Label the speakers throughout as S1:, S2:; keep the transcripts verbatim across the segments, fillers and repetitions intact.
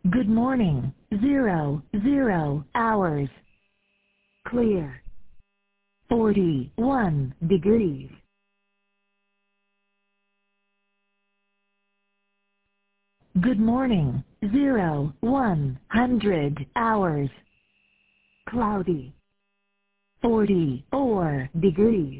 S1: Good morning. Zero, zero hours. Clear. forty-one degrees. Good morning. Zero, one hundred hours. Cloudy. forty-four degrees.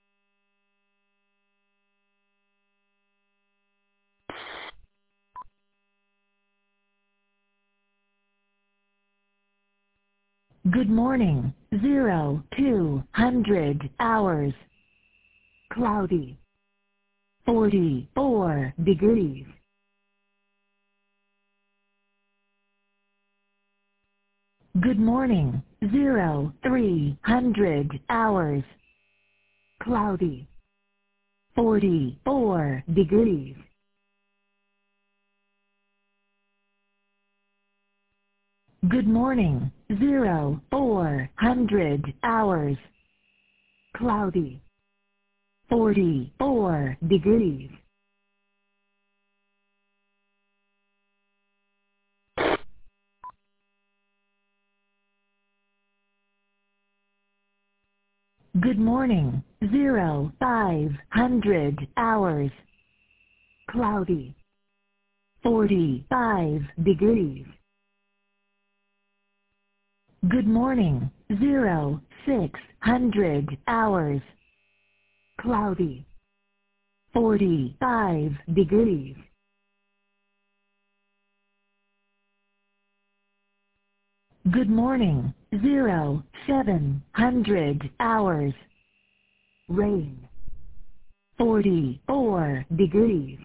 S1: Good morning. Zero, two hundred hours. Cloudy. forty-four degrees. Good morning. Zero, three hundred hours. Cloudy. forty-four degrees. Good morning. Zero, four hundred hours. Cloudy. forty-four degrees. Good morning. Zero, five hundred hours. Cloudy. forty-five degrees. Good morning. Zero, six hundred hours. Cloudy. forty-five degrees. Good morning. Zero, seven hundred hours. Rain. forty-four degrees.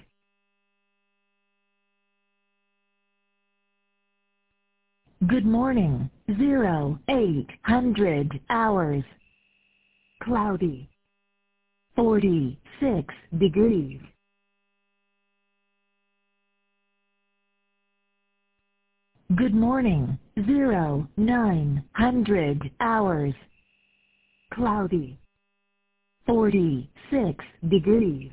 S1: Good morning. Zero, eight hundred hours. Cloudy. forty-six degrees. Good morning. Zero, nine hundred hours. Cloudy. forty-six degrees.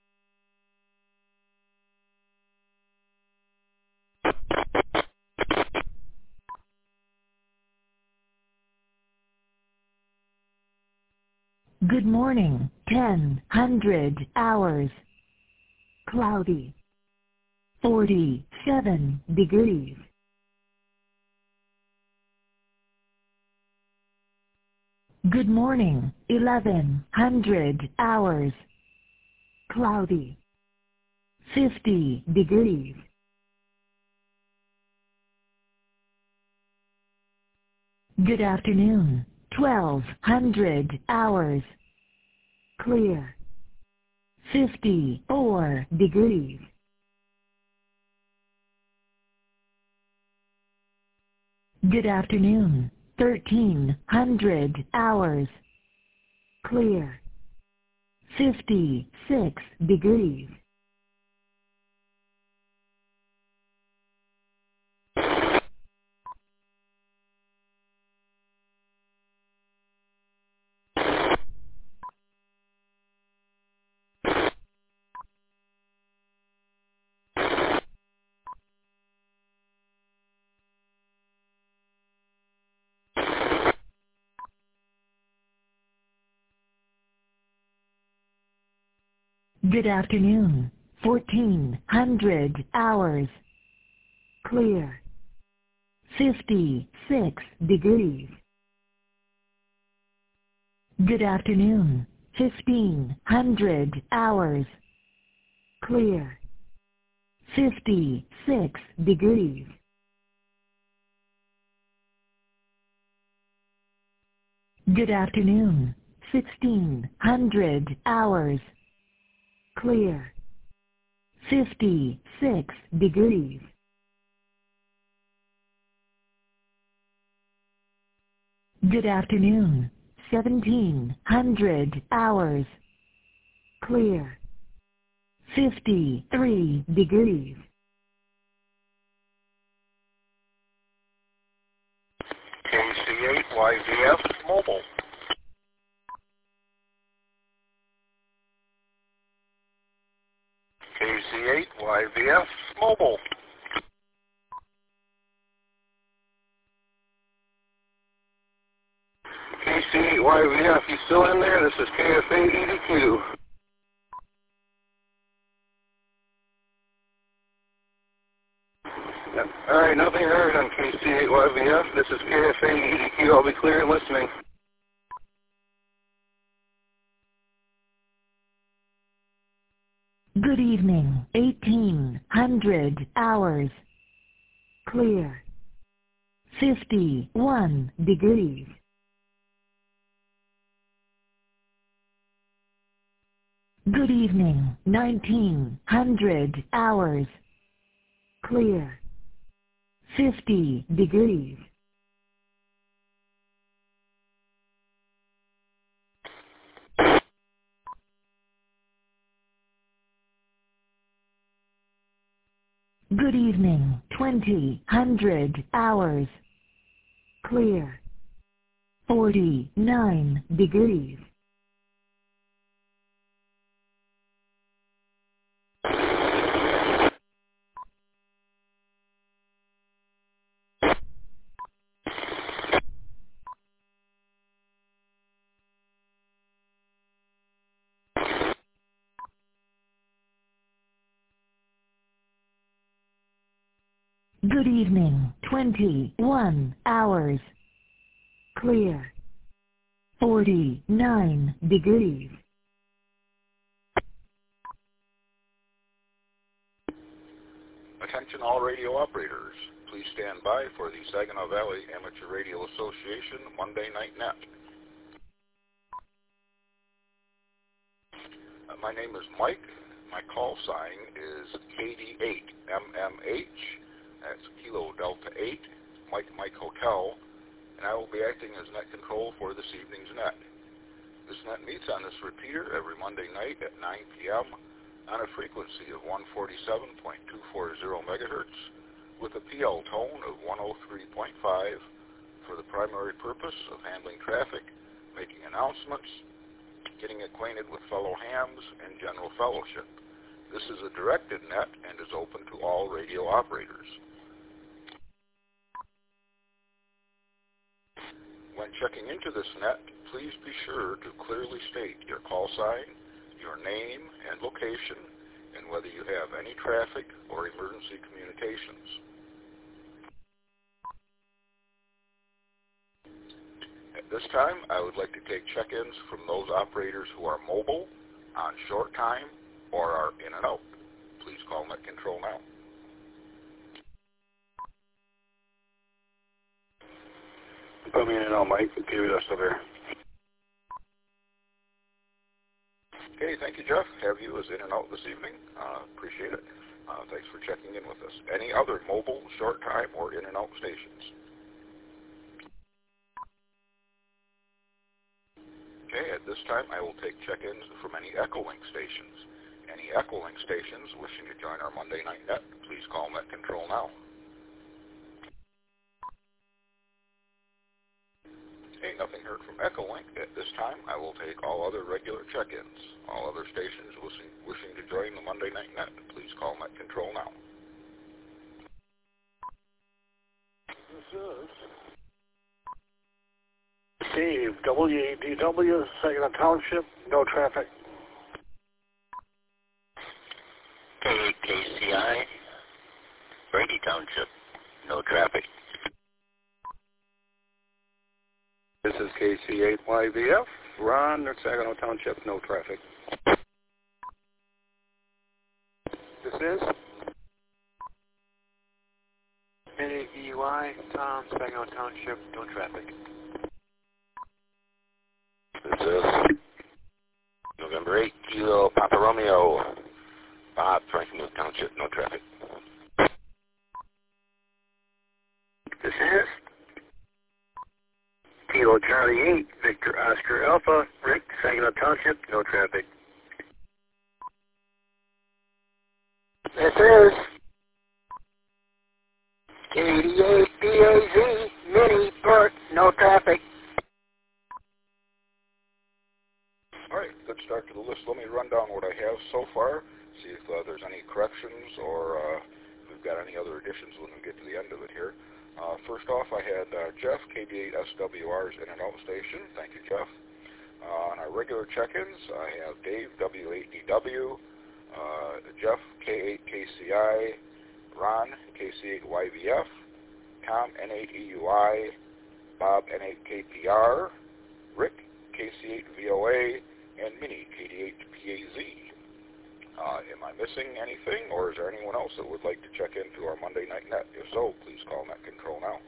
S1: Good morning. Ten hundred hours. Cloudy. forty-seven degrees. Good morning. Eleven hundred hours. Cloudy. fifty degrees. Good afternoon. Twelve hundred hours. Clear. fifty-four degrees. Good afternoon. Thirteen hundred hours. Clear. fifty-six degrees. Good afternoon. Fourteen hundred hours. Clear. fifty-six degrees. Good afternoon. Fifteen hundred hours. Clear. fifty-six degrees. Good afternoon. Sixteen hundred hours. Clear. fifty-six degrees. Good afternoon. Seventeen hundred hours. Clear. fifty-three degrees.
S2: K C eight Y V F Mobile. K C eight Y V F Mobile. C eight Y V F, you still in there? This is K F A E D Q. Yep. All right, nothing heard on K C eight Y V F. This is K F A E D Q. I'll be clear and listening.
S1: Good evening, eighteen hundred hours. Clear. fifty-one degrees. Good evening, nineteen hundred hours. Clear. fifty degrees. Good evening, twenty hundred hours. Clear. forty-nine degrees. Good evening, twenty-one hours. Clear. forty-nine degrees.
S3: Attention all radio operators. Please stand by for the Saginaw Valley Amateur Radio Association Monday Night Net. Uh, my name is Mike. My call sign is K D eight M M H. That's Kilo Delta eight, Mike Mike Hotel, and I will be acting as net control for this evening's net. This net meets on this repeater every Monday night at nine p m on a frequency of one forty-seven point two four zero megahertz with a P L tone of one oh three point five for the primary purpose of handling traffic, making announcements, getting acquainted with fellow hams, and general fellowship. This is a directed net and is open to all radio operators. When checking into this net, please be sure to clearly state your call sign, your name and location, and whether you have any traffic or emergency communications. At this time, I would like to take check-ins from those operators who are mobile, on short time, or are in and out. Please call net control now.
S2: Put me in and out, Mike. Give it us over.
S3: Okay, thank you, Jeff. Have you as in and out this evening. Uh, appreciate it. Uh, thanks for checking in with us. Any other mobile, short time, or in and out stations? Okay, at this time I will take check-ins from any Echolink stations. Any Echolink stations wishing to join our Monday Night Net, please call net control now. Okay, nothing heard from Echolink. At this time, I will take all other regular check-ins. All other stations wishing, wishing to join the Monday Night Net, please call net control now.
S2: This is Steve, W A D W, Saginaw Township, no traffic.
S4: K eight K C I, Brady Township, no traffic.
S2: This is K C eight Y V F, Ron, Saginaw Township, no traffic. This is
S5: N A V Y, Tom, Saginaw Township, no traffic.
S4: This is November eighth, Kilo Papa Romeo, Bob, Frankenmuth Township, no traffic.
S2: This is Kilo Charlie eight, Victor Oscar Alpha, Rick, Saginaw Township, no traffic.
S4: This is K eighty-eight B A Z, Mini, Burt, no traffic.
S3: All right, good start to the list. Let me run down what I have so far, see if uh, there's any corrections or uh, if we've got any other additions when we get to the end of it here. Uh, first off, I had uh, Jeff, K B eight S W R's In and Out Station. Thank you, Jeff. Uh, on our regular check-ins, I have Dave, W eight D W, uh, Jeff, K eight K C I, Ron, K C eight Y V F, Tom, N eight E U I, Bob, N eight K P R, Rick, K C eight V O A, and Minnie, K D eight P A Z. Uh, am I missing anything, or is there anyone else that would like to check into our Monday Night Net? If so, please call Net Control now.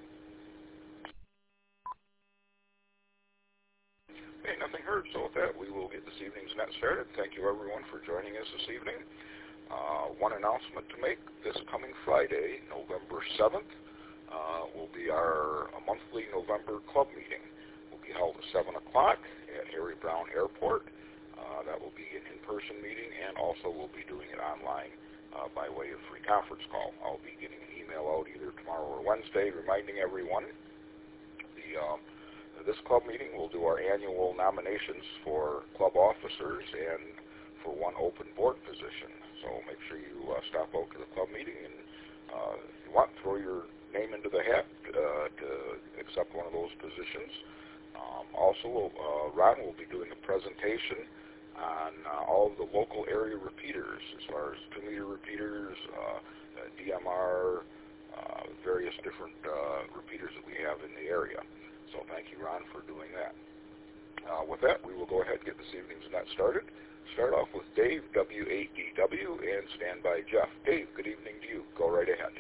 S3: Okay, nothing heard, so with that, we will get this evening's net started. Thank you, everyone, for joining us this evening. Uh, one announcement to make. This coming Friday, November seventh, uh, will be our a monthly November club meeting. Will be held at seven o'clock at Harry Brown Airport. Uh, that will be an in-person meeting, and also we'll be doing it online uh, by way of free conference call. I'll be getting an email out either tomorrow or Wednesday reminding everyone. The um, this club meeting will do our annual nominations for club officers and for one open board position. So make sure you uh, stop out to the club meeting, and uh, if you want, throw your name into the hat uh, to accept one of those positions. Um, also, uh, Ron will be doing a presentation on uh, all of the local area repeaters, as far as two-meter repeaters, uh, uh, D M R, uh, various different uh, repeaters that we have in the area. So thank you, Ron, for doing that. Uh, with that, we will go ahead and get this evening's net started. Start off with Dave, W eight D W, and stand by Jeff. Dave, good evening to you. Go right ahead.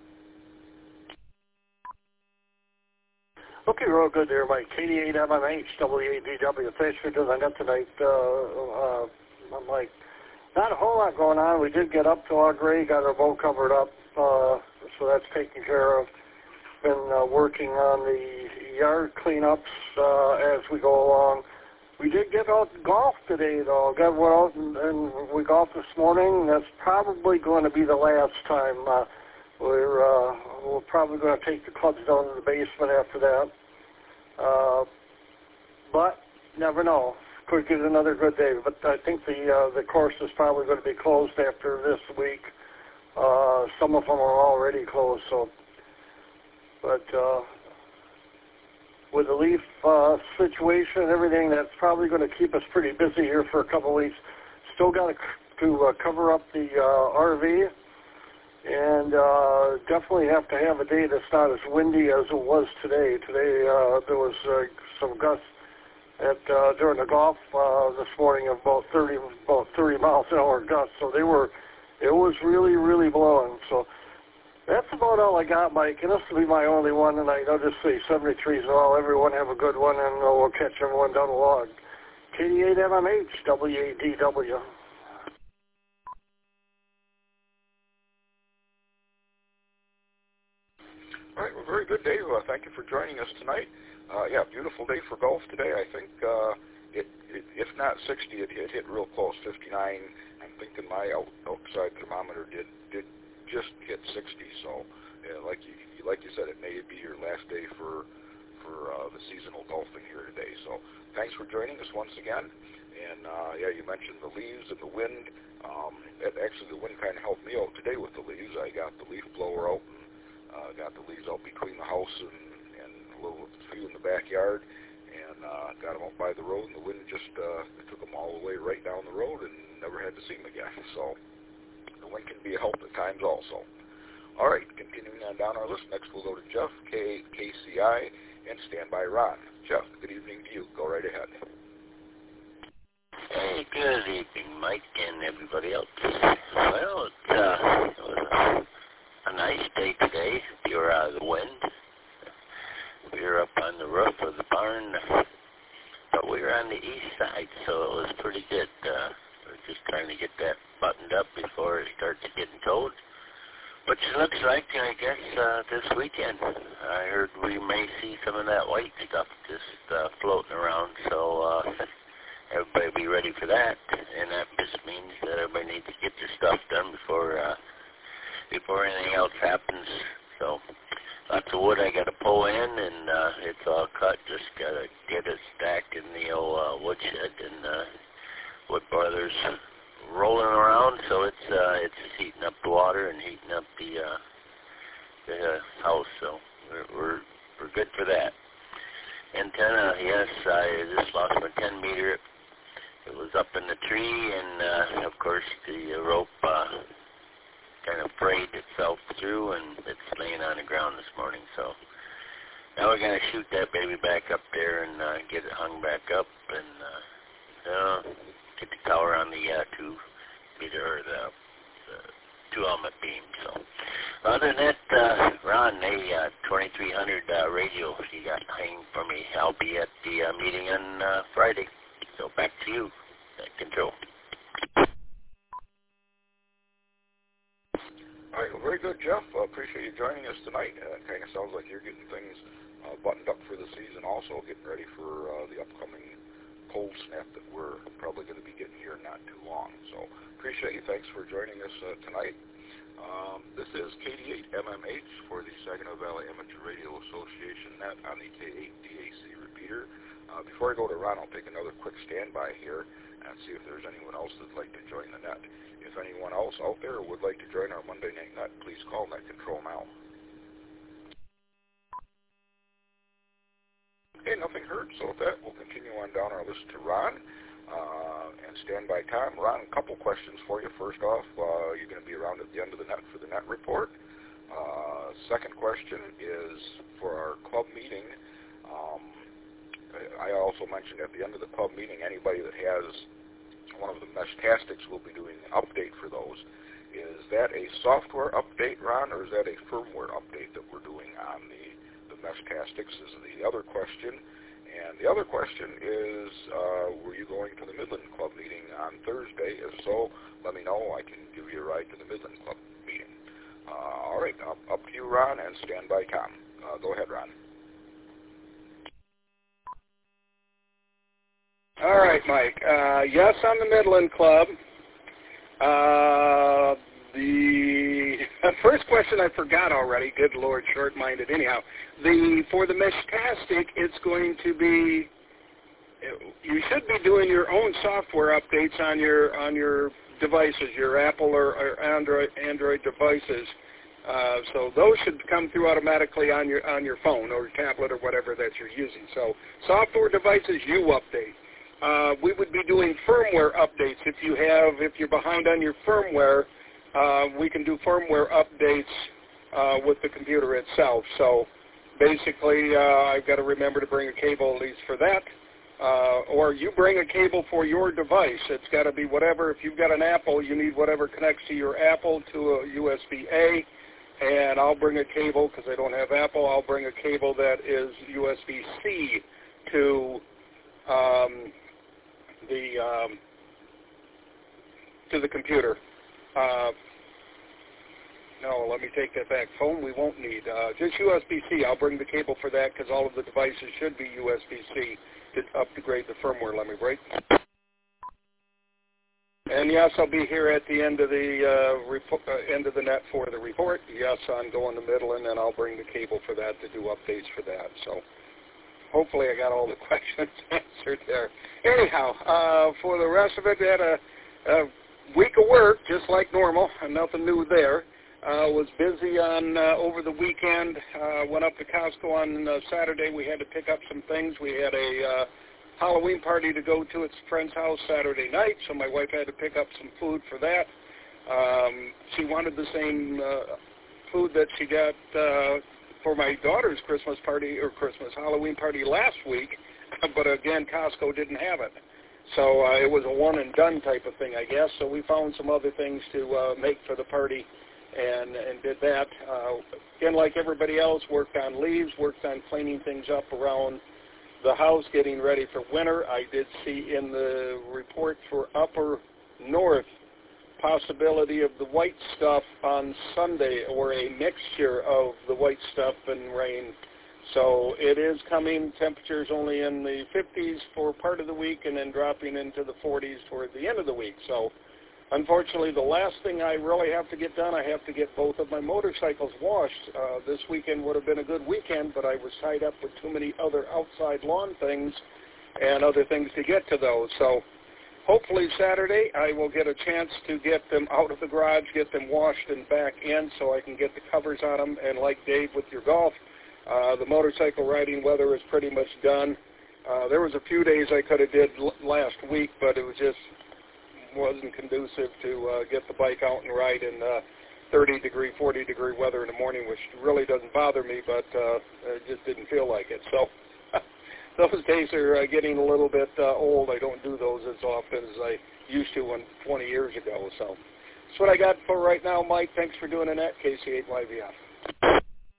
S6: Okay, real good there, Mike. K D eight M M H, W eight D W. Thanks for doing that tonight. Uh, uh, I'm like, not a whole lot going on. We did get up to Augrey, got our boat covered up, uh, so that's taken care of. Been uh, working on the yard cleanups uh, as we go along. We did get out to golf today, though. Got one out and, and we golfed this morning. That's probably going to be the last time. Uh, we're uh, we're probably going to take the clubs down to the basement after that. Uh, but never know. Could get another good day. But I think the uh, the course is probably going to be closed after this week. Uh, some of them are already closed. So, but. Uh, With the leaf uh, situation and everything, that's probably going to keep us pretty busy here for a couple of weeks. Still got to, to uh, cover up the uh, R V, and uh, definitely have to have a day that's not as windy as it was today. Today uh, there was uh, some gusts at uh, during the golf uh, this morning of about thirty about thirty miles an hour gusts. So they were, it was really really blowing. So. That's about all I got, Mike, and this will be my only one tonight. I'll just say seventy-threes all. Everyone have a good one, and we'll catch everyone down the log. K D eight M M H, W eight D W.
S3: All right, well, very good, Dave. Uh, thank you for joining us tonight. Uh, yeah, beautiful day for golf today. I think, uh, it, it, if not sixty, it, it hit real close, fifty-nine. I'm thinking my out, outside thermometer did did. just hit sixty, so yeah, like you like you said, it may be your last day for for uh, the seasonal golfing here today. So thanks for joining us once again. And uh, yeah, you mentioned the leaves and the wind. Um, it, actually, the wind kind of helped me out today with the leaves. I got the leaf blower out and uh, got the leaves out between the house and, and a little few in the backyard, and uh, got them out by the road. And the wind just uh, took them all the way right down the road, and never had to see them again. So. The wind can be a help at times also. All right, continuing on down our list, next we'll go to Jeff, K eight K C I, and stand by Ron. Jeff, good evening to you. Go right ahead.
S7: Hey, good evening, Mike, and everybody else. Well, it, uh, it was a, a nice day today. You were out of the wind. We were up on the roof of the barn, but we were on the east side, so it was pretty good. Uh, we're just trying to get that buttoned up before it starts getting cold. Which looks like, I guess, uh, this weekend. I heard we may see some of that white stuff just uh, floating around, so uh, everybody be ready for that. And that just means that everybody needs to get their stuff done before uh, before anything else happens. So lots of wood I got to pull in, and uh, it's all cut. Just got to get it stacked in the old uh, woodshed, and uh, wood boilers rolling around, so it's uh, it's heating up the water and heating up the uh, the uh, house, so we're, we're we're good for that. Antenna, yes, I just lost my ten meter. It was up in the tree, and uh, of course the rope uh, kind of frayed itself through, and it's laying on the ground this morning. So now we're going to shoot that baby back up there and uh, get it hung back up, and uh, uh, get the tower on the uh, two meter or the, the two element beam. So other than that, uh, Ron, a uh, twenty-three hundred uh, radio you got hanging for me. I'll be at the uh, meeting on uh, Friday. So back to you, at control.
S3: All right, well, very good, Jeff. Uh, appreciate you joining us tonight. Uh, it kind of sounds like you're getting things uh, buttoned up for the season, also getting ready for uh, the upcoming cold snap that we're probably going to be getting here not too long. So appreciate you. Thanks for joining us uh, tonight. Um, this is K D eight M M H for the Saginaw Valley Amateur Radio Association net on the K eight D A C repeater. Uh, before I go to Ron, I'll take another quick standby here and see if there's anyone else that'd like to join the net. If anyone else out there would like to join our Monday night net, please call Net Control now. Okay, nothing heard. So with that, we'll continue on down our list to Ron uh, and standby time. Ron, a couple questions for you. First off, uh, you're going to be around at the end of the net for the net report. Uh, second question is for our club meeting. Um, I also mentioned at the end of the club meeting, anybody that has one of the Meshtastics will be doing an update for those. Is that a software update, Ron, or is that a firmware update that we're doing on the, the Meshtastics is the other question. And the other question is, uh, were you going to the Midland Club meeting on Thursday? If so, let me know. I can give you a ride to the Midland Club meeting. Uh, all right, up, up to you, Ron, and stand by Tom. Uh, go ahead, Ron.
S6: All right, Mike. Uh, yes, on the Midland Club. Uh, the first question I forgot already. Good Lord, short-minded. Anyhow, the for the Meshtastic, it's going to be. You should be doing your own software updates on your on your devices, your Apple or, or Android Android devices. Uh, so those should come through automatically on your on your phone or tablet or whatever that you're using. So software devices, you update. Uh, we would be doing firmware updates. If you have, if you're behind on your firmware, uh, we can do firmware updates uh, with the computer itself. So basically, uh, I've got to remember to bring a cable at least for that. Uh, or you bring a cable for your device. It's got to be whatever. If you've got an Apple, you need whatever connects to your Apple to a U S B A. And I'll bring a cable, because I don't have Apple, I'll bring a cable that is U S B C to um, the um, to the computer. Uh, no, let me take that back. Phone we won't need. Uh, just U S B C. I'll bring the cable for that because all of the devices should be U S B C to upgrade the firmware. Let me break. And yes, I'll be here at the end of the uh, repo- uh, end of the net for the report. Yes, I'm going to Midland, and I'll bring the cable for that to do updates for that. So hopefully I got all the questions answered there. Anyhow, uh, for the rest of it, I had a, a week of work, just like normal, and nothing new there. Uh, was busy on uh, over the weekend. Uh, went up to Costco on uh, Saturday. We had to pick up some things. We had a uh, Halloween party to go to at a friend's house Saturday night, so my wife had to pick up some food for that. Um, she wanted the same uh, food that she got uh, for my daughter's Christmas party, or Christmas Halloween party last week, but again, Costco didn't have it. So uh, it was a one-and-done type of thing, I guess, so we found some other things to uh, make for the party and, and did that. Uh, again, like everybody else, worked on leaves, worked on cleaning things up around the house, getting ready for winter. I did see in the report for Upper North possibility of the white stuff on Sunday, or a mixture of the white stuff and rain. So it is coming. Temperatures only in the fifties for part of the week and then dropping into the forties for the end of the week. So unfortunately, the last thing I really have to get done, I have to get both of my motorcycles washed. Uh, this weekend would have been a good weekend, but I was tied up with too many other outside lawn things and other things to get to those. So
S2: hopefully Saturday I will get a chance to get them out of the garage, get them washed and back in so I can get the covers on them. And like Dave with your golf, uh, the motorcycle riding weather is pretty much done. Uh, there was a few days I could have did l- last week, but it was just wasn't conducive to uh, get the bike out and ride in uh, thirty degree, forty degree weather in the morning, which really doesn't bother me, but uh, it just didn't feel like it. So those days are uh, getting a little bit uh, old. I don't do those as often as I used to when twenty years ago. So that's what I got for right now, Mike. Thanks for doing that, K C eight Y V F.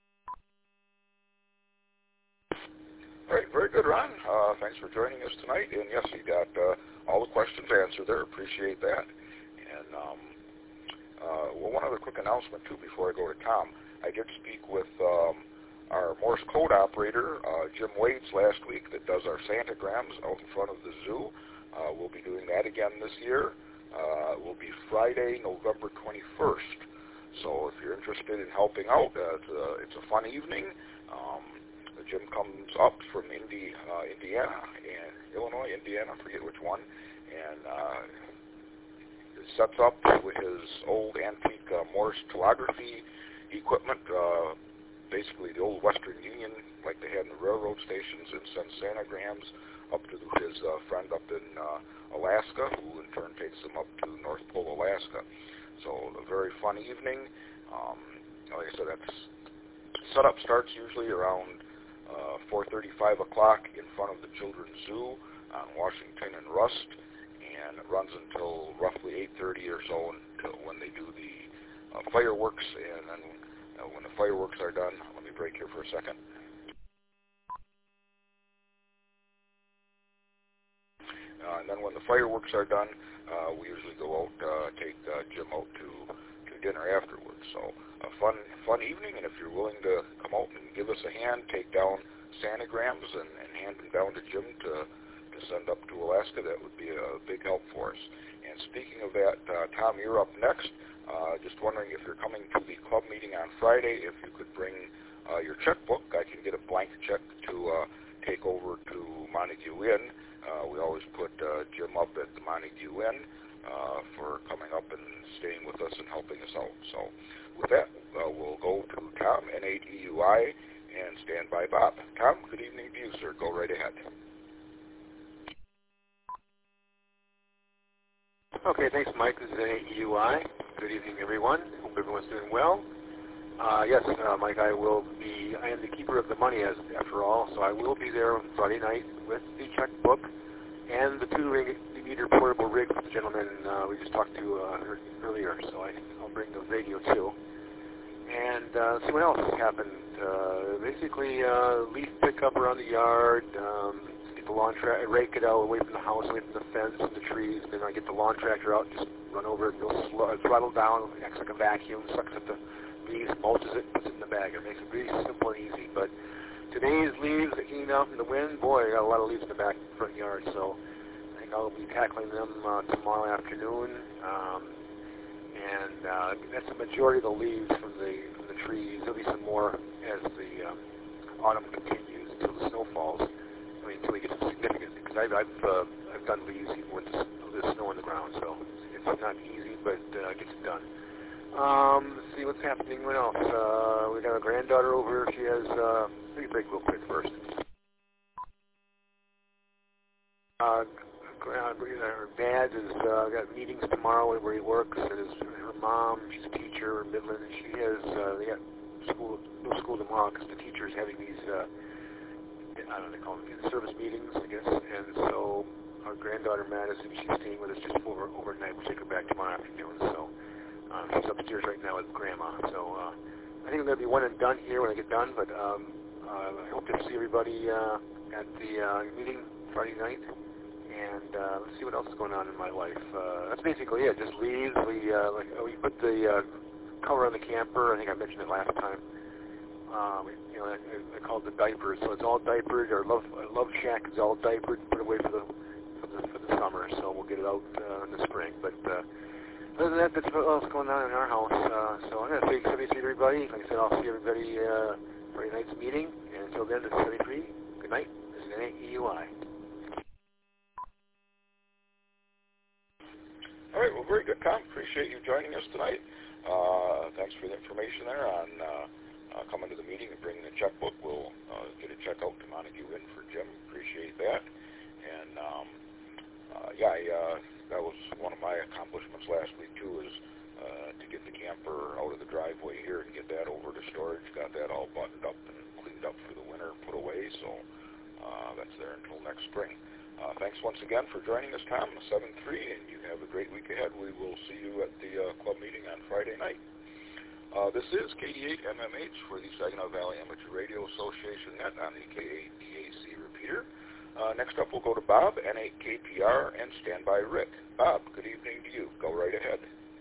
S3: All right, very good, Ron. Uh, thanks for joining us tonight. And yes, you got uh, all the questions answered there. Appreciate that. And um, uh, well, one other quick announcement too before I go to Tom. I did speak with um, our Morse code operator, uh, Jim Wades, last week that does our Santagrams out in front of the zoo. Uh, we'll be doing that again this year. Uh, it will be Friday, November twenty-first. So if you're interested in helping out, uh, it's, a, it's a fun evening. Um, Jim comes up from Indy, uh, Indiana, and Illinois, Indiana, I forget which one, and uh, sets up with his old antique uh, Morse telegraphy equipment, uh, basically the old Western Union, like they had in the railroad stations, and sends Sanagrams up to his uh, friend up in uh, Alaska, who in turn takes them up to North Pole, Alaska. So a very fun evening. Um, like I said, that's setup starts usually around Uh, four thirty, five o'clock in front of the Children's Zoo on Washington and Rust, and it runs until roughly eight thirty or so until when they do the uh, fireworks. And then uh, when the fireworks are done, let me break here for a second. Uh, and then when the fireworks are done, uh, we usually go out, uh, take uh, Jim out to, to dinner afterwards. So a fun fun evening, and if you're willing to come out and give us a hand, take down Sanagrams and, and hand them down to Jim to, to send up to Alaska, that would be a big help for us. And speaking of that, uh, Tom, you're up next. Uh, just wondering if you're coming to the club meeting on Friday, if you could bring uh, your checkbook. I can get a blank check to uh, take over to Montague Inn. Uh, we always put uh, Jim up at the Montague Inn uh, for coming up and staying with us and helping us out. So with that, uh, we'll go to Tom, N A D U I, and stand by Bob. Tom, good evening to you, sir. Go right ahead.
S5: Okay, thanks, Mike. This is N A D U I. Good evening, everyone. Hope everyone's doing well. Uh, yes, uh, Mike, I will be, I am the keeper of the money, as after all, so I will be there on Friday night with the checkbook and the two-meter portable rig for the gentleman uh, we just talked to uh, earlier, so I, I'll bring the radio, too. And uh, see what else has happened. Uh, basically, uh, leaf pickup around the yard, um, get the lawn tractor, rake it out away from the house, away from the fence and the trees, then I get the lawn tractor out, just run over it, go slow, throttle down, acts like a vacuum, sucks at the leaves, mulches it, puts it in the bag. It makes it really simple and easy. But today's leaves that came out in the wind, boy, I got a lot of leaves in the back front yard, so I think I'll be tackling them uh, tomorrow afternoon. Um, and uh, that's the majority of the leaves from the from the trees. There'll be some more as the um, autumn continues until the snow falls. I mean, until we get some significant. Because I've I've, uh, I've done leaves even with the, the snow on the ground, so it's not easy, but uh, it gets it done. Um, let's see what's happening. What else? Uh, we got a granddaughter over here. She has. Uh, let me break real quick first. Uh, her dad has uh, got meetings tomorrow where he works, and his, her mom, she's a teacher in Midland, and she has, uh, they got school, no school tomorrow because the teacher's having these, uh, I don't know, they call them in-service meetings, I guess, and so our granddaughter Madison, she's staying with us just over overnight. We'll take her back tomorrow afternoon, so um, she's upstairs right now with Grandma, so uh, I think I'm going to be one and done here when I get done, but um, uh, I hope to see everybody uh, at the uh, meeting Friday night. And uh, let's see what else is going on in my life. Uh, that's basically it. Just leaves. We uh, like we put the uh, cover on the camper. I think I mentioned it last time. Um, you know, I, I call it the diapers. So it's all diapered. Our love our love shack is all diapered, put away for the for the, for the summer. So we'll get it out uh, in the spring. But uh, other than that, that's what else going on in our house. Uh, so I'm going to say seventy-three to everybody. Like I said, I'll see everybody uh, Friday night's meeting. And until then, it's seventy-three. Good night. This is N A E U I.
S3: right, well, very good, Tom. Appreciate you joining us tonight. Uh, thanks for the information there on uh, uh, coming to the meeting and bringing the checkbook. We'll uh, get a check out to Montague in for Jim. Appreciate that. And, um, uh, yeah, I, uh, that was one of my accomplishments last week, too, is uh, to get the camper out of the driveway here and get that over to storage. Got that all buttoned up and cleaned up for the winter, put away, so uh, that's there until next spring. Uh, thanks once again for joining us, Tom, seven three, and you have a great week ahead. We will see you at the uh, club meeting on Friday night. Uh, this is K D eight M M H for the Saginaw Valley Amateur Radio Association net on the K eight D A C repeater. Uh, next up, we'll go to Bob, N eight K P R, and standby Rick. Bob, good evening to you. Go right ahead.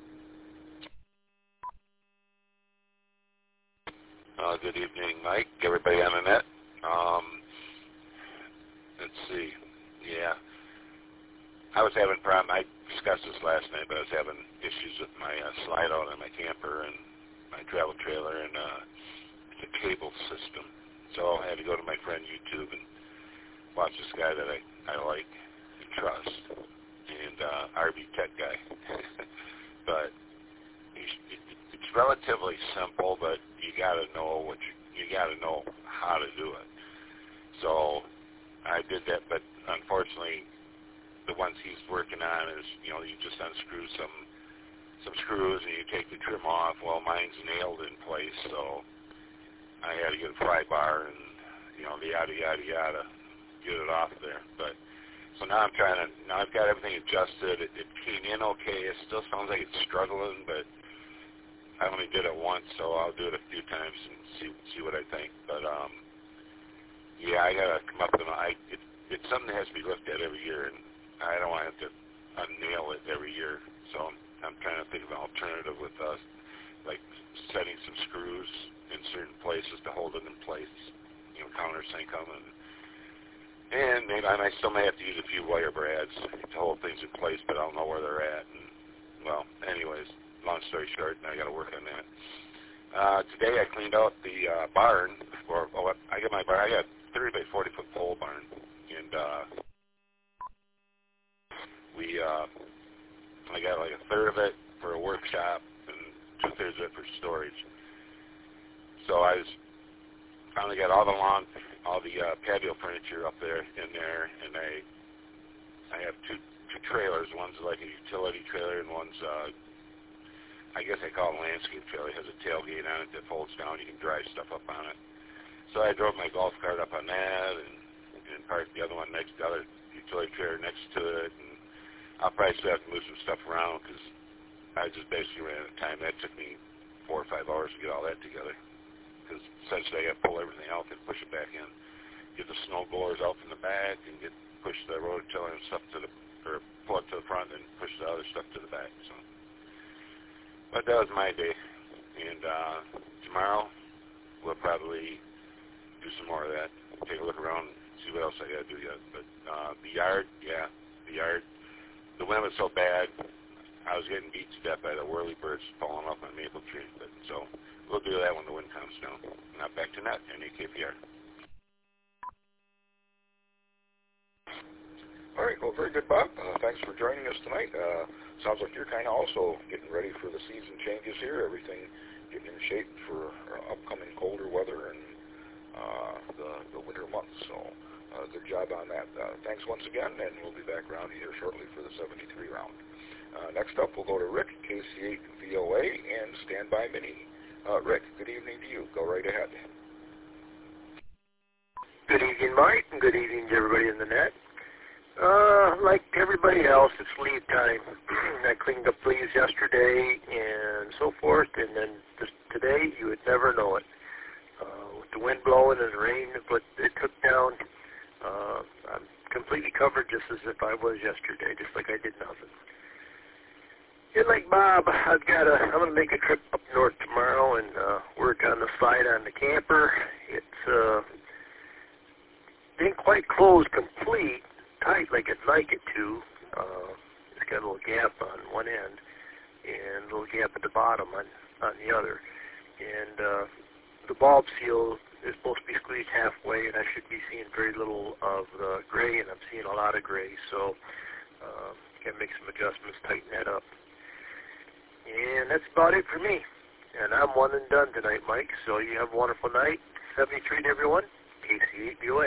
S4: Uh, good evening, Mike, everybody on the net. Um, let's see. Yeah. I was having problem. I discussed this last night, but I was having issues with my uh, slide out on my camper and my travel trailer and uh, the cable system. So I had to go to my friend YouTube and watch this guy that I, I like and trust, and uh, R B Tech guy. But he's, it, it's relatively simple, but you got to know what you, you got to know how to do it. So I did that, but unfortunately, the ones he's working on is, you know, you just unscrew some some screws and you take the trim off. Well, mine's nailed in place, so I had to get a pry bar and, you know, the yada yada yada, get it off there. But so now I'm trying to. Now I've got everything adjusted. It, it came in okay. It still sounds like it's struggling, but I only did it once, so I'll do it a few times and see see what I think. But um, yeah, I gotta come up with. I it, it's something that has to be looked at every year, and I don't want to have to unnail it every year. So I'm, I'm trying to think of an alternative with us, like setting some screws in certain places to hold it in place. You know, countersink them, and and maybe I might still may have to use a few wire brads to hold things in place, but I don't know where they're at. And well, anyways, long story short, I got to work on that. Uh, today I cleaned out the uh, barn. Or oh, I got my barn. I got thirty by forty foot pole barn, and uh, we uh, I got like a third of it for a workshop and two thirds of it for storage. So I was finally got all the lawn, all the uh, patio furniture up there in there, and I I have two two trailers. One's like a utility trailer, and one's uh, I guess I call it a landscape trailer. It has a tailgate on it that folds down. You can drive stuff up on it. So I drove my golf cart up on that, and, and parked the other one next to the other utility trailer next to it. And I'll probably still have to move some stuff around because I just basically ran out of time. That took me four or five hours to get all that together because essentially I got to pull everything out and push it back in. Get the snow blowers out from the back and get push the rototiller and stuff to the, or pull it to the front and push the other stuff to the back. So, but that was my day. And uh, tomorrow we'll probably do some more of that. Take a look around, see what else I got to do yet. But uh, the yard, yeah, the yard. The wind was so bad, I was getting beat to death by the whirlybirds falling off my maple tree. But so we'll do that when the wind comes down. Now back to net, N eight K P R.
S3: All right, well, very good, Bob. Uh, thanks for joining us tonight. Uh, sounds like you're kind of also getting ready for the season changes here. Everything getting in shape for uh, upcoming colder weather and uh, the, the winter months. So uh, good job on that. Uh, thanks once again, and we'll be back around here shortly for the seventy-three round. Uh, next up, we'll go to Rick, K C eight V O A, and Standby Mini. Uh, Rick, good evening to you. Go right ahead.
S6: Good evening, Mike, and good evening to everybody in the net. Uh, like everybody else, it's leaf time. I cleaned up leaves yesterday and so forth, and then just today, you would never know it. Uh, with the wind blowing and the rain, what it took down, uh, I'm completely covered just as if I was yesterday, just like I did nothing. And like Bob, I've got a, I'm going to make a trip up north tomorrow and uh, work on the slide on the camper. It's uh, didn't quite close complete, tight like I'd like it to. Uh, it's got a little gap on one end and a little gap at the bottom on, on the other. And uh, the bulb seal is supposed to be squeezed halfway, and I should be seeing very little of the gray, and I'm seeing a lot of gray. So uh,
S5: Got to make some adjustments, tighten that up. And that's about it for me. And I'm one and done tonight, Mike. So you have a wonderful night. seventy-three to everyone. K C eight B O A.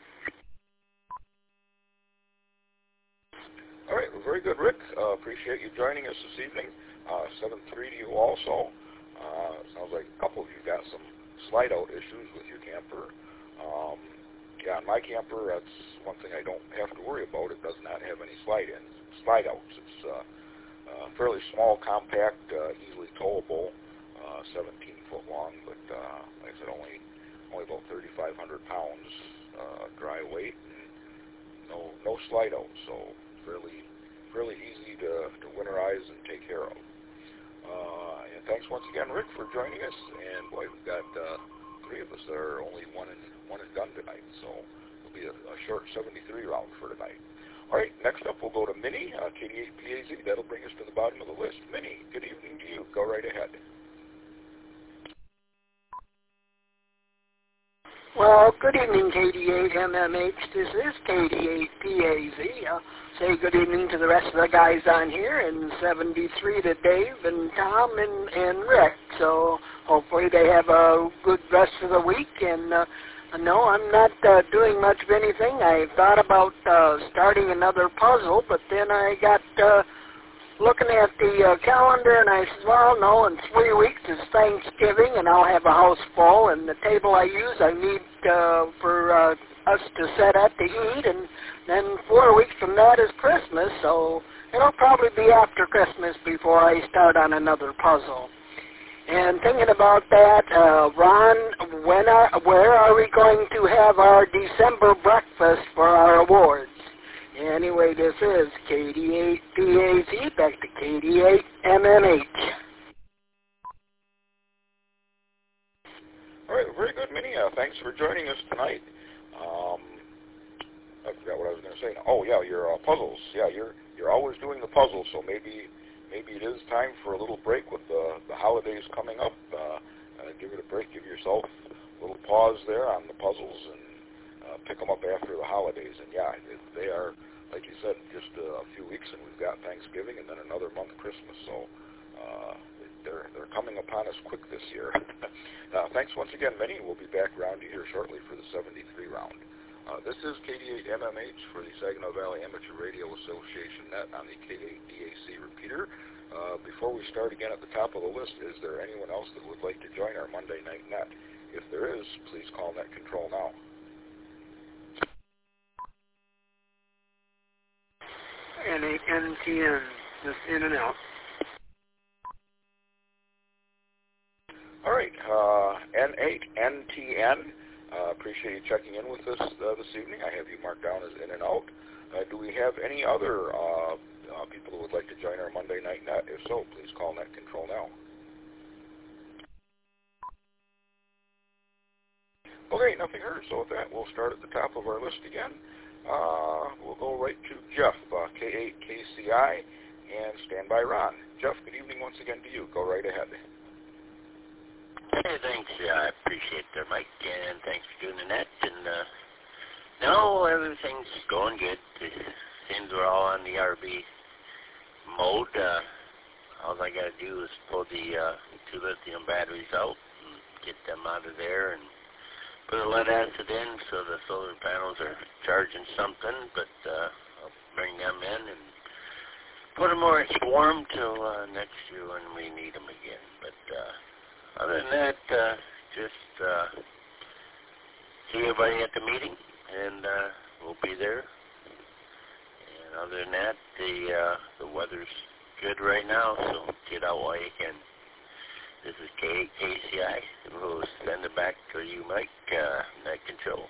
S3: All right, well, very good, Rick. Uh, appreciate you joining us this evening. Uh, seven three to you also. Uh, sounds like a couple of you got some slide-out issues with your camper. Um, yeah, on my camper, that's one thing I don't have to worry about. It does not have any slide-ins, slide-outs. It's uh, uh, fairly small, compact, uh, easily towable, uh, seventeen foot long, but uh, like I said, only only about thirty-five hundred pounds uh, dry weight, and no no slide-out, so fairly fairly easy to, to winterize and take care of. Uh, and thanks once again, Rick, for joining us. And boy, we've got uh, three of us that are only one and one and done tonight, so it'll be a, a short seventy-three round for tonight. All right, next up we'll go to Minnie, uh, K D eight P A Z. That'll bring us to the bottom of the list. Minnie, good evening to you. Go right ahead.
S8: Well, good evening, K D eight M M H. This is K D eight P A Z. I'll say good evening to the rest of the guys on here, and seventy-three to Dave and Tom and, and Rick. So hopefully they have a good rest of the week. And uh, no, I'm not uh, doing much of anything. I thought about uh, starting another puzzle, but then I got uh, looking at the uh, calendar, and I said, well, no, in three weeks is Thanksgiving, and I'll have a house full, and the table I use I need uh, for uh, us to set at to eat, and then four weeks from that is Christmas, so it'll probably be after Christmas before I start on another puzzle. And thinking about that, uh, Ron, when are, where are we going to have our December breakfast for our awards? Anyway, this is K D eight P A Z, back to K D eight M M H.
S3: All right, very good, Minnie. Uh, thanks for joining us tonight. Um, I forgot what I was going to say. Oh, yeah, your uh, puzzles. Yeah, you're you're always doing the puzzles, so maybe maybe it is time for a little break with the, the holidays coming up. Uh, uh, give it a break. Give yourself a little pause there on the puzzles and uh, pick them up after the holidays. And, yeah, it, they are, like you said, just uh, a few weeks, and we've got Thanksgiving and then another month Christmas. So uh, they're, they're coming upon us quick this year. uh, thanks once again, Minnie. We'll be back around you here shortly for the seventy-three round. Uh, this is K D eight M M H for the Saginaw Valley Amateur Radio Association Net on the K D eight D A C repeater. Uh, before we start again at the top of the list, is there anyone else that would like to join our Monday night net? If there is, please call net control now.
S8: N eight N T N, just in and out.
S3: All right, uh, N eight N T N. Uh, appreciate you checking in with us uh, this evening. I have you marked down as in and out. Uh, do we have any other uh, uh, people who would like to join our Monday night net? If so, please call net control now. Okay, nothing heard. So with that, we'll start at the top of our list again. Uh, we'll go right to Jeff, uh, K eight K C I, and stand by Ron. Jeff, good evening once again to you. Go right ahead.
S7: Hey, thanks. Yeah, I appreciate that, Mike, and thanks for doing the net. And uh, no, everything's going good. It seems we're all on the R V mode. Uh, all I got to do is pull the uh, two lithium batteries out and get them out of there and put a lead acid in so the solar panels are charging something. But uh, I'll bring them in and put them where it's warm till uh, next year when we need them again. But uh, other than that, uh, just uh, see everybody at the meeting, and uh, we'll be there. And other than that, the uh, the weather's good right now, so get out while you can. This is K eight K C I, and we'll send it back to you, Mike, uh, net control.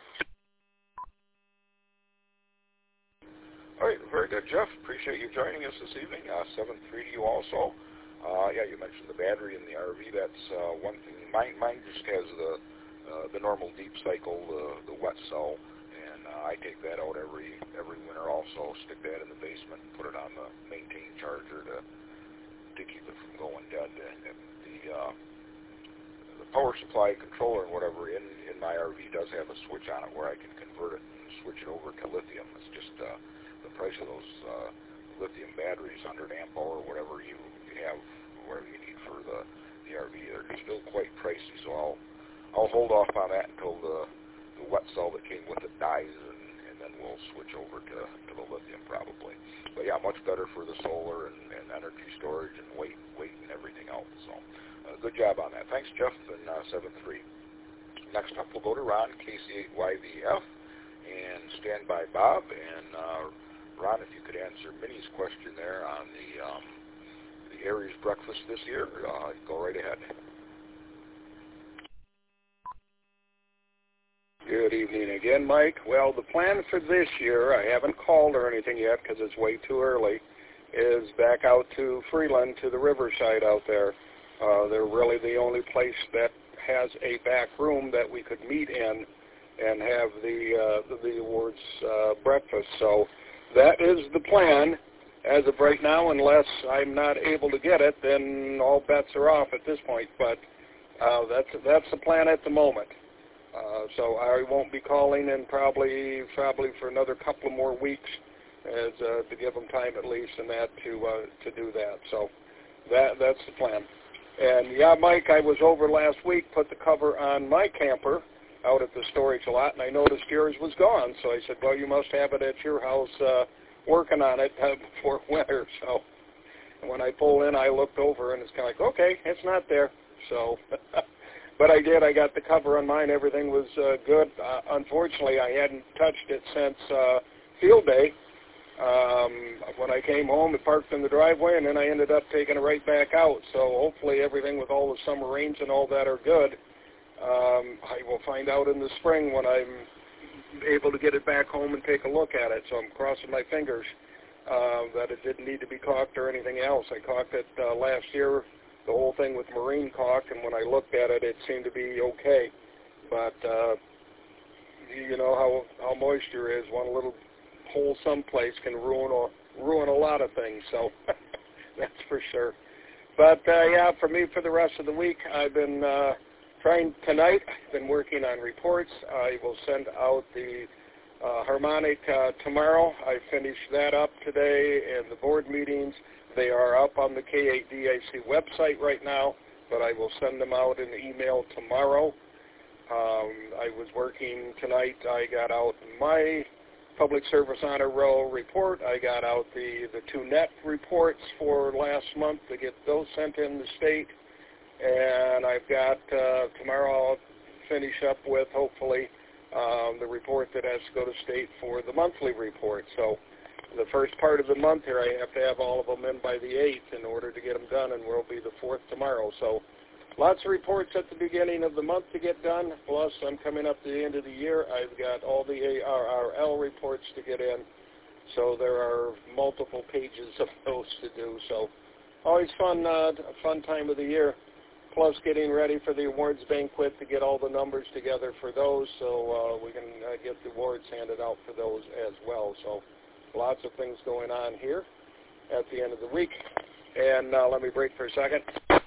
S3: All right, very good, Jeff. Appreciate you joining us this evening. Uh, seven three to you also. Uh, yeah, you mentioned the battery in the R V. That's uh, one thing. Mine, mine just has the uh, the normal deep cycle, the, the wet cell, and uh, I take that out every every winter. Also, stick that in the basement and put it on the maintain charger to to keep it from going dead. And the uh, the power supply controller and whatever in in my R V does have a switch on it where I can convert it and switch it over to lithium. It's just uh, the price of those uh, lithium batteries, one hundred amp hour, whatever you have, whatever you need for the, the R V. They're still quite pricey, so I'll I'll hold off on that until the, the wet cell that came with it dies, and, and then we'll switch over to, to the lithium probably. But yeah, much better for the solar and, and energy storage and weight, weight and everything else. So uh, good job on that. Thanks, Jeff, and uh, seven three. Next up, we'll go to Ron, K C eight Y V F, and stand by Bob. And uh, Ron, if you could answer Minnie's question there on the um, the Aries breakfast this year, uh, go right ahead.
S2: Good evening again, Mike. Well, the plan for this year, I haven't called or anything yet because it's way too early, is back out to Freeland, to the riverside out there. Uh, they're really the only place that has a back room that we could meet in and have the uh, the awards uh, breakfast. So that is the plan as of right now. Unless I'm not able to get it, then all bets are off at this point. But uh, that's that's the plan at the moment. Uh, so I won't be calling in probably probably for another couple of more weeks, as uh, to give them time at least and that to uh, to do that. So that that's the plan. And yeah, Mike, I was over last week, put the cover on my camper out at the storage lot, and I noticed yours was gone. So I said, well, you must have it at your house uh, working on it uh, before winter. So when I pull in, I looked over, and it's kind of like, okay, it's not there. So. But I did. I got the cover on mine. Everything was uh, good. Uh, unfortunately, I hadn't touched it since uh, field day. Um, when I came home, it parked in the driveway, and then I ended up taking it right back out. So hopefully everything with all the summer rains and all that are good. Um, I will find out in the spring when I'm able to get it back home and take a look at it. So I'm crossing my fingers uh, that it didn't need to be caulked or anything else. I caulked it uh, last year, the whole thing with marine caulk, and when I looked at it, it seemed to be okay. But uh, you know how how moisture is. One little hole someplace can ruin a ruin a lot of things. So that's for sure. But uh, yeah, for me, for the rest of the week, I've been uh, trying tonight. I've been working on reports. I will send out the uh, harmonic uh, tomorrow. I finished that up today, and the board meetings. They are up on the K eight D I C website right now, but I will send them out in email tomorrow. Um, I was working tonight. I got out my Public Service Honor Roll report. I got out the, the two net reports for last month to get those sent in the state. And I've got, uh, tomorrow I'll finish up with, hopefully, um, the report that has to go to state for the monthly report. So the first part of the month here, I have to have all of them in by the eighth in order to get them done, and we'll be the fourth tomorrow. So lots of reports at the beginning of the month to get done, plus I'm coming up to the end of the year. I've got all the A R R L reports to get in, so there are multiple pages of those to do. So always fun, uh, fun time of the year, plus getting ready for the awards banquet to get all the numbers together for those, so uh, we can uh, get the awards handed out for those as well. So lots of things going on here at the end of the week. And uh, let me break for a second.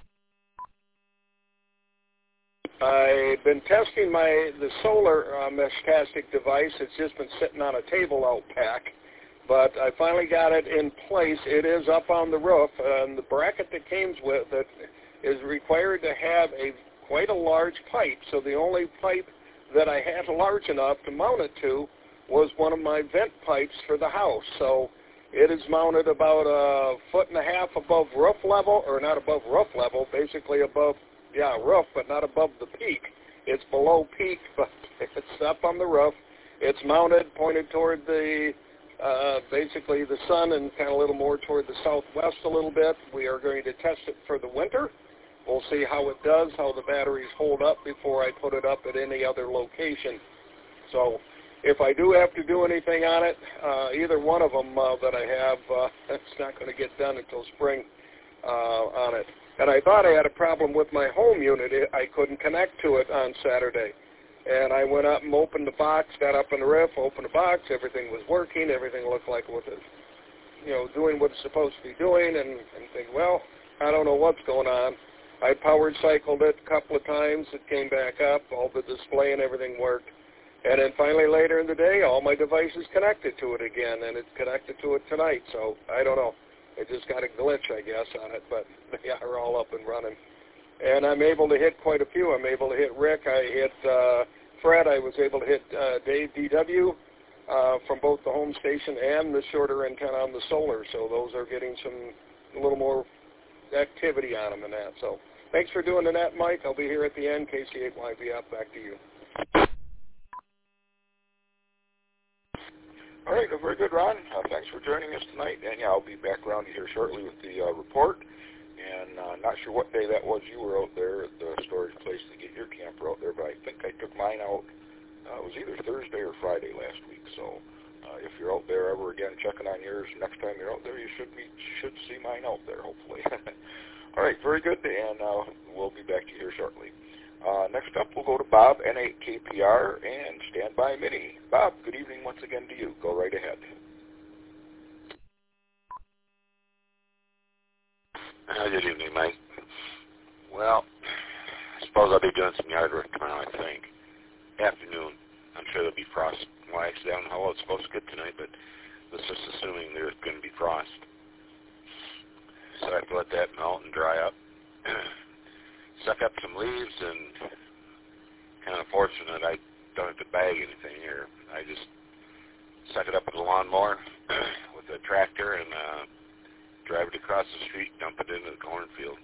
S2: I've been testing my the solar uh, Meshtastic device. It's just been sitting on a table out back, but I finally got it in place. It is up on the roof, and the bracket that comes with it is required to have a quite a large pipe. So the only pipe that I had large enough to mount it to was one of my vent pipes for the house. So it is mounted about a foot and a half above roof level, or not above roof level, basically above, yeah, roof, but not above the peak. It's below peak, but it's up on the roof. It's mounted, pointed toward the, uh, basically the sun, and kind of a little more toward the southwest a little bit. We are going to test it for the winter. We'll see how it does, how the batteries hold up before I put it up at any other location. So if I do have to do anything on it, uh, either one of them uh, that I have, uh, it's not going to get done until spring uh, on it. And I thought I had a problem with my home unit. I couldn't connect to it on Saturday. And I went up and opened the box, got up in the roof, opened the box. Everything was working. Everything looked like it was, you know, doing what it's supposed to be doing. And, and think, well, I don't know what's going on. I powered cycled it a couple of times. It came back up. All the display and everything worked. And then finally later in the day, all my devices connected to it again, and it's connected to it tonight. So I don't know. It just got a glitch, I guess, on it, but they are all up and running. And I'm able to hit quite a few. I'm able to hit Rick. I hit uh, Fred. I was able to hit uh, Dave D W uh, from both the home station and the shorter antenna on the solar. So those are getting some a little more activity on them and that. So thanks for doing the net, Mike. I'll be here at the end. K C eight Y B F, back to you.
S3: All right, very good, Ron. Uh, thanks for joining us tonight. And, yeah, I'll be back around here shortly with the uh, report. And uh, not sure what day that was you were out there at the storage place to get your camper out there, but I think I took mine out. Uh, it was either Thursday or Friday last week. So uh, if you're out there ever again checking on yours, next time you're out there, you should be should see mine out there, hopefully. All right, very good. And uh, we'll be back to you here shortly. Uh, next up, we'll go to Bob, N eight K P R, and Standby Mini. Bob, good evening once again to you. Go right ahead.
S4: Uh, good evening, Mike. Well, I suppose I'll be doing some yard work tomorrow, I think. Afternoon. I'm sure there'll be frost. Well, actually, I don't know how it's supposed to get tonight, but let's just assuming there's going to be frost. So I have to let that melt and dry up. Suck up some leaves, and kind of fortunate I don't have to bag anything here. I just suck it up with a lawnmower with a tractor and uh, drive it across the street, dump it into the cornfield.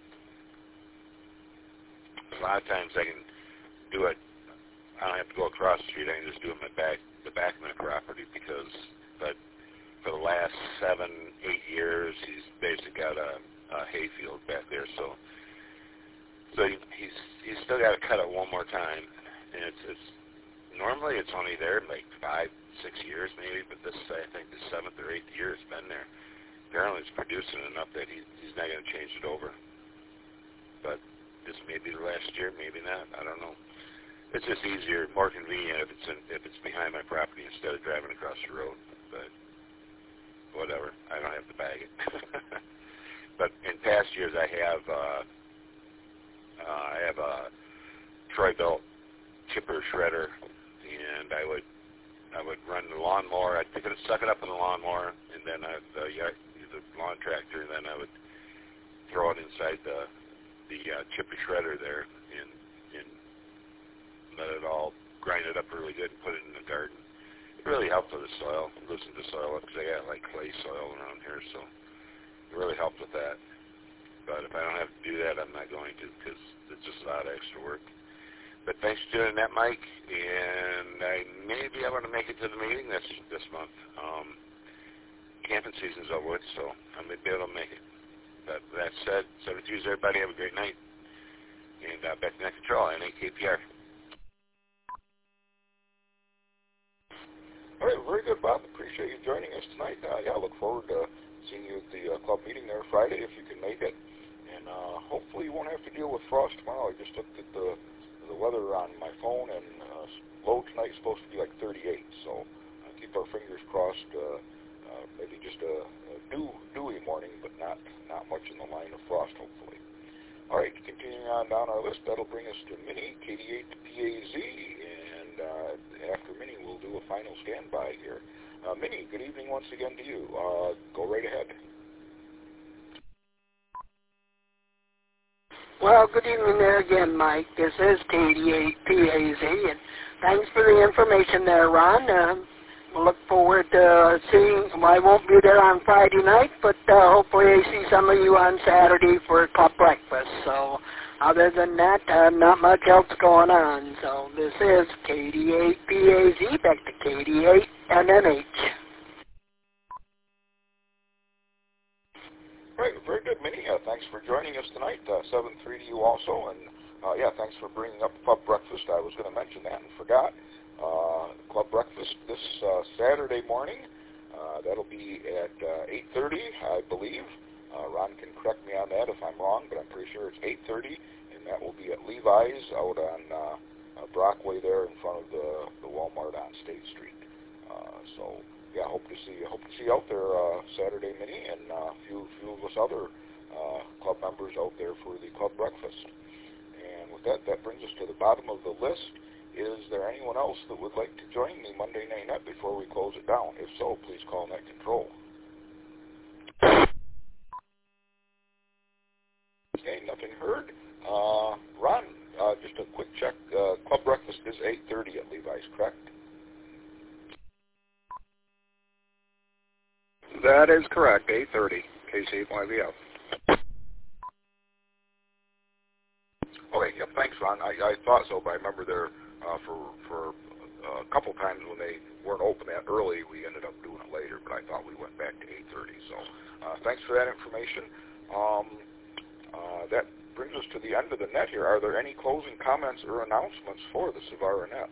S4: A lot of times I can do it. I don't have to go across the street. I can just do it in my back, the back of my property, because, but for the last seven, eight years, he's basically got a, a hayfield back there, so. So he's he's still got to cut it one more time, and it's it's normally it's only there like five, six years maybe, but this I think the seventh or eighth year it's been there. Apparently it's producing enough that he he's not going to change it over. But this may be the last year, maybe not. I don't know. It's just easier, more convenient if it's in, if it's behind my property instead of driving across the road. But whatever, I don't have to bag it. But in past years I have. Uh, Uh, I have a Troy-Bilt chipper shredder, and I would I would run the lawnmower. I'd pick it, suck it up in the lawnmower, and then I'd uh, yeah, use the lawn tractor, and then I would throw it inside the the uh, chipper shredder there, and and let it all grind it up really good and put it in the garden. It really helped with the soil, loosen the soil up, because I got like clay soil around here, so it really helped with that. But if I don't have to do that, I'm not going to, because it's just a lot of extra work. But thanks for doing that, Mike. And I may be able to make it to the meeting this this month. Um, camping season's over with, so I may be able to make it. But that said, seven Tuesday, everybody have a great night. And uh, back to Net Control, N eight K P R.
S3: All right, very good, Bob. Appreciate you joining us tonight. Uh, yeah, I look forward to seeing you at the uh, club meeting there Friday if you can make it. And uh, hopefully you won't have to deal with frost tomorrow. I just looked at the the weather on my phone, and uh, low tonight is supposed to be like thirty-eight. So uh, keep our fingers crossed. Uh, uh, maybe just a, a dew, dewy morning, but not not much in the line of frost, hopefully. All right, continuing on down our list, that'll bring us to Mini, K D eight P A Z, and uh, after Mini, we'll do a final standby here. Uh, Mini, good evening once again to you. Uh, go right ahead.
S8: Well, good evening there again, Mike. This is K D eight P A Z, and thanks for the information there, Ron. Uh, we'll look forward to uh, seeing, well, I won't be there on Friday night, but uh, hopefully I see some of you on Saturday for a club breakfast. So other than that, uh, not much else going on. So this is K D eight P A Z, back to K D eight M M H.
S3: Right, very good, Minnie. Uh, thanks for joining us tonight. Uh, seven three to you also, and uh, yeah, thanks for bringing up club breakfast. I was going to mention that and forgot. Uh, club breakfast this uh, Saturday morning. Uh, that'll be at uh, eight thirty, I believe. Uh, Ron can correct me on that if I'm wrong, but I'm pretty sure it's eight thirty, and that will be at Levi's out on uh, uh, Brockway there in front of the, the Walmart on State Street. Uh, so. Yeah, hope to see hope to see you out there uh, Saturday, Minnie, and a uh, few few of us other uh, club members out there for the club breakfast. And with that, that brings us to the bottom of the list. Is there anyone anyone else that would like to join me Monday Night Net before we close it down? If so, please call Net Control. Okay, nothing heard. Uh, Ron, uh, just a quick check. Uh, Club Breakfast is eight thirty at Levi's, correct?
S2: That is correct, eight thirty, K C eight Y V F.
S3: Okay, yep, thanks, Ron. I, I thought so, but I remember there uh, for for uh, a couple times when they weren't open that early, we ended up doing it later, but I thought we went back to eight thirty. So uh, thanks for that information. Um, uh, that brings us to the end of the net here. Are there any closing comments or announcements for the Savara Net?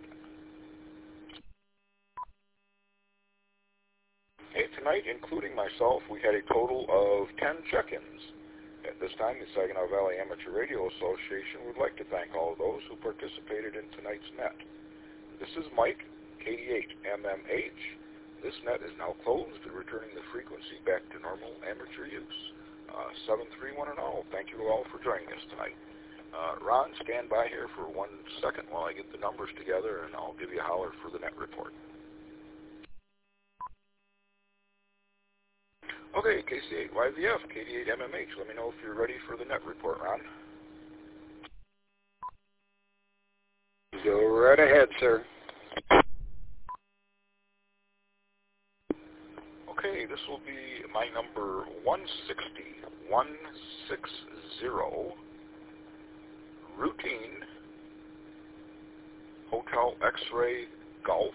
S3: Hey, tonight, including myself, we had a total of ten check-ins. At this time, the Saginaw Valley Amateur Radio Association would like to thank all of those who participated in tonight's net. This is Mike, K D eight M M H. This net is now closed and returning the frequency back to normal amateur use. Uh, seven three one and all. Thank you all for joining us tonight. Uh, Ron, stand by here for one second while I get the numbers together, and I'll give you a holler for the net report. Okay, K C eight Y V F, K D eight M M H. Let me know if you're ready for the net report, Ron.
S2: Go right ahead, sir.
S3: Okay, this will be my number one sixty, one sixty, routine, Hotel X-Ray Golf,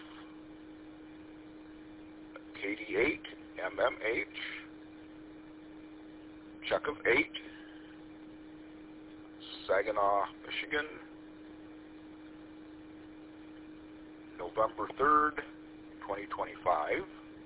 S3: K D eight M M H, check of eight, Saginaw, Michigan, November third, twenty twenty-five.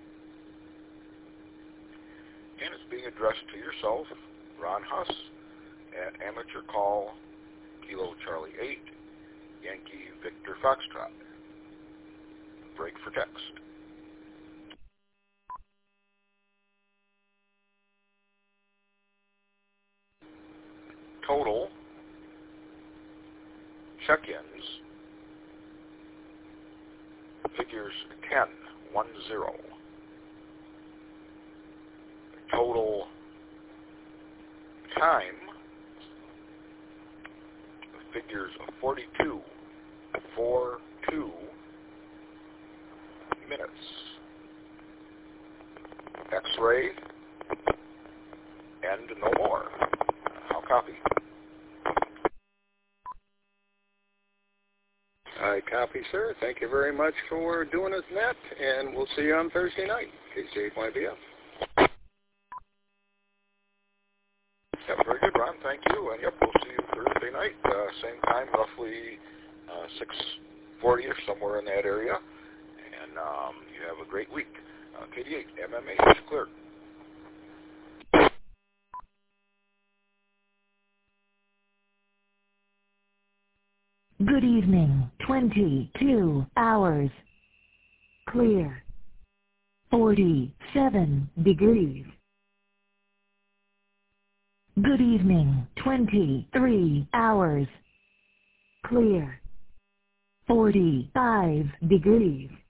S3: And it's being addressed to yourself, Ron Huss, at Amateur Call, Kilo Charlie eight, Yankee Victor Foxtrot. Break for text. Total check-ins, figures ten, one zero. Total time, figures forty-two, four, two minutes. X-ray, and no more. I'll copy.
S2: I copy, sir. Thank you very much for doing this net, and we'll see you on Thursday night, K C eight Y V F.
S3: Yep, very good, Ron. Thank you. And, yep, we'll see you Thursday night, uh, same time, roughly uh, six forty or somewhere in that area. And um, you have a great week. Uh, K D eight, M M H, clear.
S1: Good evening, twenty-two hours. Clear. forty-seven degrees. Good evening, twenty-three hours. Clear. forty-five degrees.